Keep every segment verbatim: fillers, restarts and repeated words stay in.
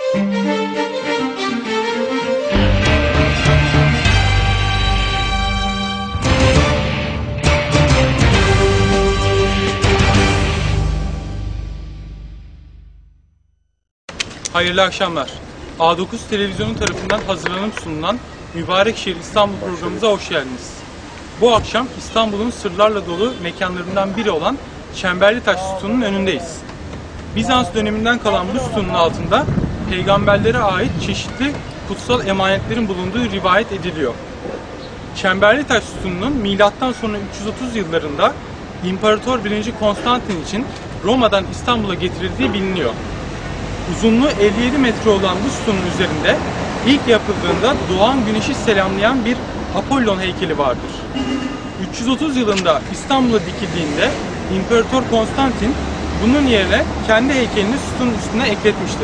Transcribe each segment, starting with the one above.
Hayırlı akşamlar. A dokuz Televizyonu tarafından hazırlanıp sunulan Mübarek Şehir İstanbul programımıza hoş geldiniz. Bu akşam İstanbul'un sırlarla dolu mekanlarından biri olan Çemberlitaş Sütunu'nun önündeyiz. Bizans döneminden kalan bu sütunun altında peygamberlere ait çeşitli kutsal emanetlerin bulunduğu rivayet ediliyor. Çemberlitaş Sütunu'nun milattan sonra üç yüz otuz yıllarında İmparator birinci Konstantin için Roma'dan İstanbul'a getirildiği biliniyor. Uzunluğu elli yedi metre olan bu sütunun üzerinde ilk yapıldığında doğan güneşi selamlayan bir Apollon heykeli vardır. üç yüz otuz yılında İstanbul'a dikildiğinde İmparator Konstantin bunun yerine kendi heykelini sütunun üstüne ekletmiştir.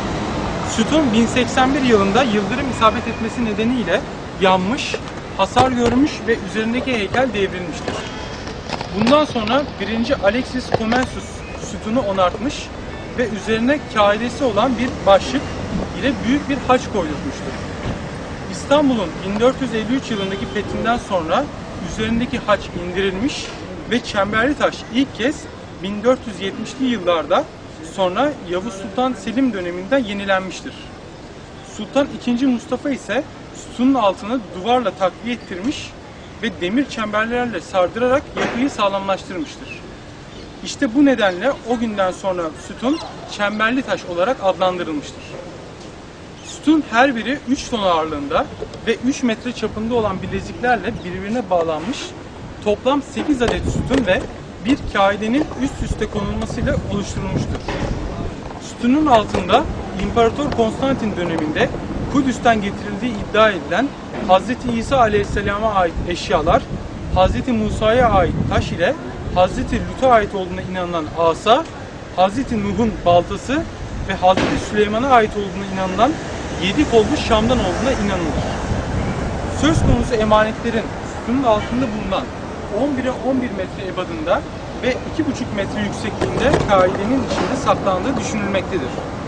Sütun bin seksen bir yılında yıldırım isabet etmesi nedeniyle yanmış, hasar görmüş ve üzerindeki heykel devrilmiştir. Bundan sonra birinci Alexis Comnenus sütunu onartmış ve üzerine kaidesi olan bir başlık ile büyük bir haç koydurmuştur. İstanbul'un bin dört yüz elli üç yılındaki fethinden sonra üzerindeki haç indirilmiş ve Çemberlitaş ilk kez bin dört yüz yetmişli yıllarda sonra Yavuz Sultan Selim döneminde yenilenmiştir. Sultan ikinci Mustafa ise sütunun altını duvarla takviye ettirmiş ve demir çemberlerle sardırarak yapıyı sağlamlaştırmıştır. İşte bu nedenle o günden sonra sütun Çemberlitaş olarak adlandırılmıştır. Sütun her biri üç ton ağırlığında ve üç metre çapında olan bileziklerle birbirine bağlanmış toplam sekiz adet sütun ve bir kaidenin üst üste konulmasıyla oluşturulmuştur. Sütunun altında İmparator Konstantin döneminde Kudüs'ten getirildiği iddia edilen Hazreti İsa Aleyhisselam'a ait eşyalar, Hazreti Musa'ya ait taş ile Hazreti Lut'a ait olduğuna inanılan asa, Hazreti Nuh'un baltası ve Hazreti Süleyman'a ait olduğuna inanılan yedi kollu şamdan olduğuna inanılır. Söz konusu emanetlerin sütunun altında bulunan on bire on bir metre ebadında ve iki buçuk metre yüksekliğinde kaidenin içinde saklandığı düşünülmektedir.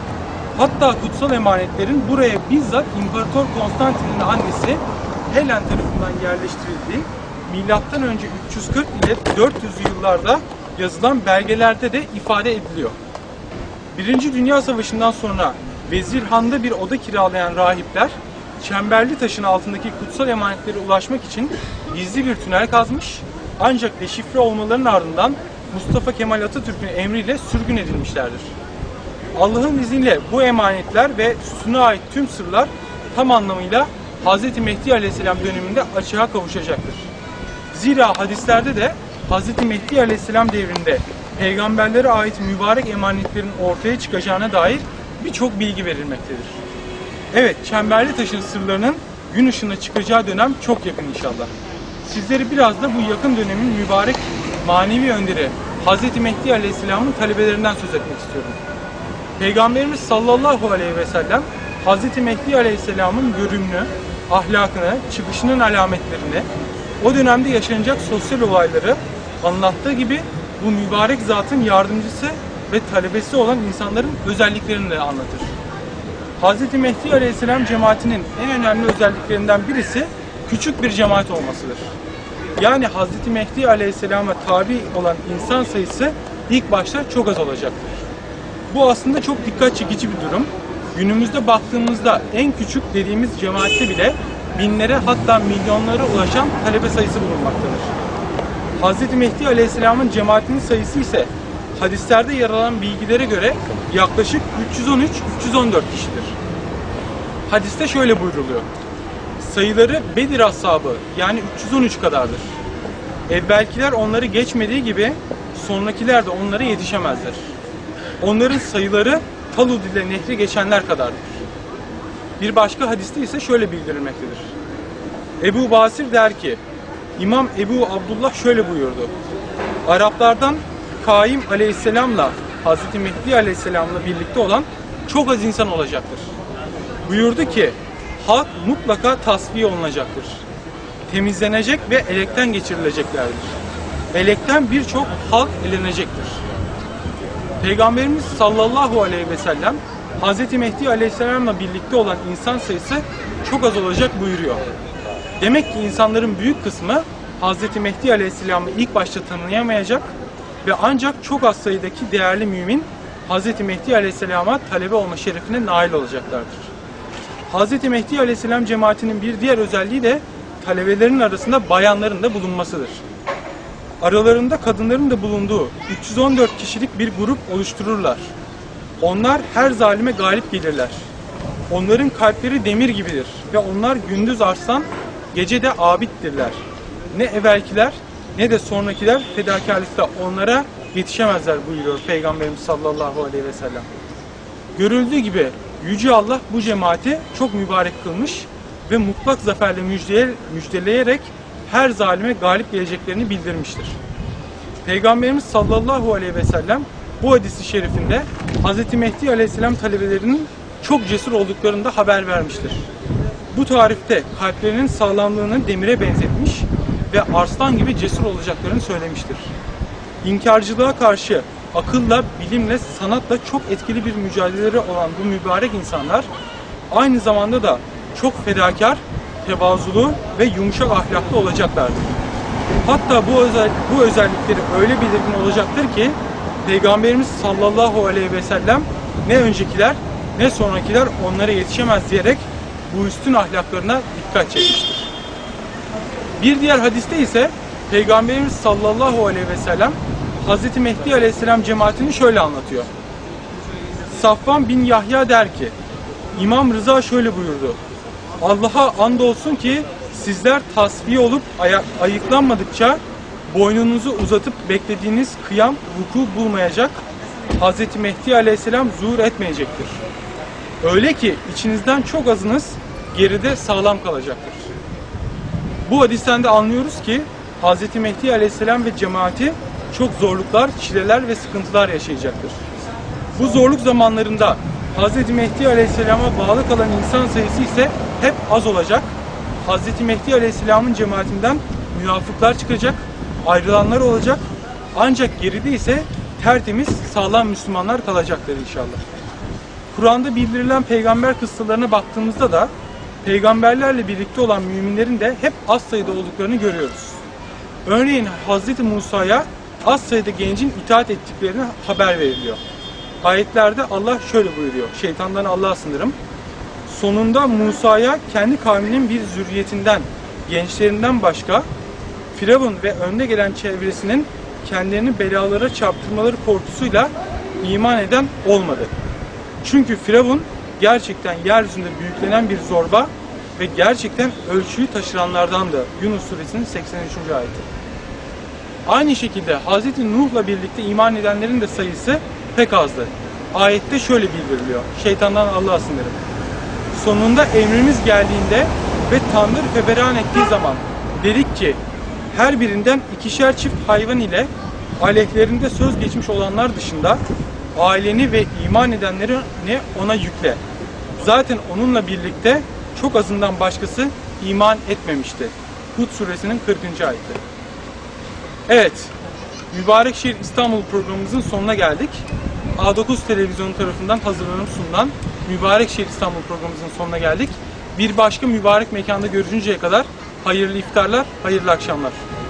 Hatta kutsal emanetlerin buraya bizzat İmparator Konstantin'in annesi Helen tarafından yerleştirildiği milattan önce üç yüz kırk ile dört yüzlü yıllarda yazılan belgelerde de ifade ediliyor. Birinci Dünya Savaşı'ndan sonra Vezirhan'da bir oda kiralayan rahipler Çemberlitaş'ın altındaki kutsal emanetlere ulaşmak için gizli bir tünel kazmış, ancak deşifre olmalarının ardından Mustafa Kemal Atatürk'ün emriyle sürgün edilmişlerdir. Allah'ın izniyle bu emanetler ve sütuna ait tüm sırlar tam anlamıyla Hazreti Mehdi Aleyhisselam döneminde açığa kavuşacaktır. Zira hadislerde de Hazreti Mehdi Aleyhisselam devrinde peygamberlere ait mübarek emanetlerin ortaya çıkacağına dair birçok bilgi verilmektedir. Evet, Çemberlitaş'ın sırlarının gün ışığına çıkacağı dönem çok yakın inşallah. Sizleri biraz da bu yakın dönemin mübarek manevi önderi Hazreti Mehdi Aleyhisselam'ın talebelerinden söz etmek istiyorum. Peygamberimiz sallallahu aleyhi ve sellem Hazreti Mehdi Aleyhisselam'ın görünümünü, ahlakını, çıkışının alametlerini, o dönemde yaşanacak sosyal olayları anlattığı gibi bu mübarek zatın yardımcısı ve talebesi olan insanların özelliklerini de anlatır. Hazreti Mehdi Aleyhisselam cemaatinin en önemli özelliklerinden birisi küçük bir cemaat olmasıdır. Yani Hazreti Mehdi Aleyhisselam'a tabi olan insan sayısı ilk başta çok az olacaktır. Bu aslında çok dikkat çekici bir durum. Günümüzde baktığımızda en küçük dediğimiz cemaatte bile binlere hatta milyonlara ulaşan talebe sayısı bulunmaktadır. Hazreti Mehdi Aleyhisselam'ın cemaatinin sayısı ise hadislerde yer alan bilgilere göre yaklaşık üç yüz on üç üç yüz on dört kişidir. Hadiste şöyle buyruluyor. Sayıları Bedir ashabı yani üç yüz on üç kadardır. Evvelkiler onları geçmediği gibi sonrakiler de onlara yetişemezler. Onların sayıları Talud ile nehri geçenler kadardır. Bir başka hadiste ise şöyle bildirilmektedir. Ebu Basir der ki, İmam Ebu Abdullah şöyle buyurdu. Araplardan Kaim Aleyhisselam'la Hazreti Mehdi Aleyhisselam'la birlikte olan çok az insan olacaktır. Buyurdu ki, halk mutlaka tasfiye olunacaktır. Temizlenecek ve elekten geçirileceklerdir. Elekten birçok halk elenecektir. Peygamberimiz sallallahu aleyhi ve sellem Hz. Mehdi Aleyhisselam'la birlikte olan insan sayısı çok az olacak buyuruyor. Demek ki insanların büyük kısmı Hz. Mehdi Aleyhisselam'ı ilk başta tanıyamayacak ve ancak çok az sayıdaki değerli mümin Hz. Mehdi Aleyhisselam'a talebe olma şerefine nail olacaklardır. Hz. Mehdi Aleyhisselam cemaatinin bir diğer özelliği de talebelerin arasında bayanların da bulunmasıdır. Aralarında kadınların da bulunduğu üç yüz on dört kişilik bir grup oluştururlar. Onlar her zalime galip gelirler. Onların kalpleri demir gibidir ve onlar gündüz arslan, gece de abittirler. Ne evvelkiler ne de sonrakiler fedakarlıkta onlara yetişemezler buyuruyor Peygamberimiz sallallahu aleyhi ve sellem. Görüldüğü gibi Yüce Allah bu cemaati çok mübarek kılmış ve mutlak zaferle müjdeleyerek her zalime galip geleceklerini bildirmiştir. Peygamberimiz sallallahu aleyhi ve sellem bu hadis-i şerifinde Hz. Mehdi Aleyhisselam talebelerinin çok cesur olduklarını da haber vermiştir. Bu tarifte kalplerinin sağlamlığını demire benzetmiş ve arslan gibi cesur olacaklarını söylemiştir. İnkarcılığa karşı akılla, bilimle, sanatla çok etkili bir mücadeleleri olan bu mübarek insanlar aynı zamanda da çok fedakar, tevazulu ve yumuşak ahlaklı olacaklardır. Hatta bu, özel, bu özellikleri öyle belirgin olacaktır ki Peygamberimiz sallallahu aleyhi ve sellem ne öncekiler ne sonrakiler onlara yetişemez diyerek bu üstün ahlaklarına dikkat çekmiştir. Bir diğer hadiste ise Peygamberimiz sallallahu aleyhi ve sellem Hz. Mehdi Aleyhisselam cemaatini şöyle anlatıyor. Safvan bin Yahya der ki, İmam Rıza şöyle buyurdu. Allah'a andolsun ki sizler tasfiye olup ay ayıklanmadıkça boynunuzu uzatıp beklediğiniz kıyam vuku bulmayacak, Hz. Mehdi Aleyhisselam zuhur etmeyecektir. Öyle ki içinizden çok azınız geride sağlam kalacaktır. Bu hadisten de anlıyoruz ki Hz. Mehdi Aleyhisselam ve cemaati çok zorluklar, çileler ve sıkıntılar yaşayacaktır. Bu zorluk zamanlarında Hz. Mehdi Aleyhisselam'a bağlı kalan insan sayısı ise hep az olacak. Hz. Mehdi Aleyhisselam'ın cemaatinden münafıklar çıkacak, ayrılanlar olacak. Ancak geride ise tertemiz, sağlam Müslümanlar kalacaktır inşallah. Kur'an'da bildirilen peygamber kıssalarına baktığımızda da peygamberlerle birlikte olan müminlerin de hep az sayıda olduklarını görüyoruz. Örneğin Hz. Musa'ya az sayıda gencin itaat ettiklerini haber veriliyor. Ayetlerde Allah şöyle buyuruyor, şeytandan Allah'a sınırım. Sonunda Musa'ya kendi kavminin bir zürriyetinden, gençlerinden başka Firavun ve önde gelen çevresinin kendilerini belalara çarptırmaları korkusuyla iman eden olmadı. Çünkü Firavun gerçekten yeryüzünde büyüklenen bir zorba ve gerçekten ölçüyü taşıranlardandı. Yunus suresinin seksen üçüncü ayeti. Aynı şekilde Hz. Nuh'la birlikte iman edenlerin de sayısı pek azdı. Ayette şöyle bildiriliyor. Şeytandan Allah'a sınırım. Sonunda emrimiz geldiğinde ve tanrı feveran ettiği zaman dedik ki her birinden ikişer çift hayvan ile aleyhlerinde söz geçmiş olanlar dışında aileni ve iman edenleri ne ona yükle. Zaten onunla birlikte çok azından başkası iman etmemişti. Hud suresinin kırkıncı ayeti. Evet, Mübarek Şehir İstanbul programımızın sonuna geldik. A dokuz televizyonu tarafından hazırlanıp sunulan Mübarek Şehir İstanbul programımızın sonuna geldik. Bir başka mübarek mekanda görüşünceye kadar hayırlı iftarlar, hayırlı akşamlar.